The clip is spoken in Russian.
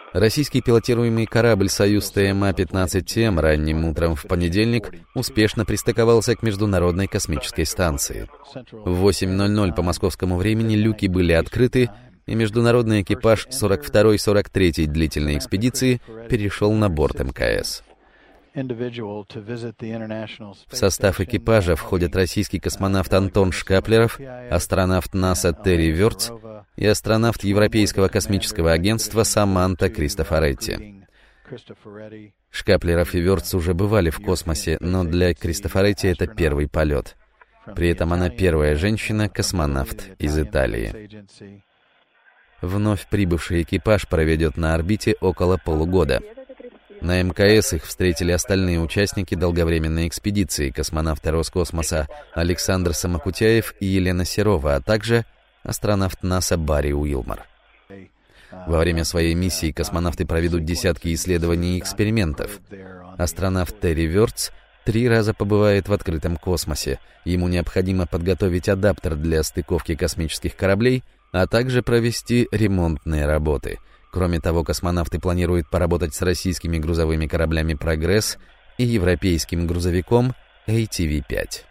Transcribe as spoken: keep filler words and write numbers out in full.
Российский пилотируемый корабль «Союз Тэ Эм А пятнадцать М» ранним утром в понедельник успешно пристыковался к Международной космической станции. В восемь ноль ноль по московскому времени люки были открыты, и международный экипаж сорок второй — сорок третьей длительной экспедиции перешел на борт Эм Ка Эс. В состав экипажа входят российский космонавт Антон Шкаплеров, астронавт НАСА Терри Вёрц и астронавт Европейского космического агентства Саманта Кристофоретти. Шкаплеров и Вёрц уже бывали в космосе, но для Кристофоретти это первый полет. При этом она первая женщина-космонавт из Италии. Вновь прибывший экипаж проведет на орбите около полугода. На Эм Ка Эс их встретили остальные участники долговременной экспедиции, космонавты Роскосмоса Александр Самокутяев и Елена Серова, а также астронавт НАСА Барри Уилмор. Во время своей миссии космонавты проведут десятки исследований и экспериментов. Астронавт Терри Вёрц три раза побывает в открытом космосе. Ему необходимо подготовить адаптер для стыковки космических кораблей, а также провести ремонтные работы. Кроме того, космонавты планируют поработать с российскими грузовыми кораблями «Прогресс» и европейским грузовиком Эй Ти Ви пять.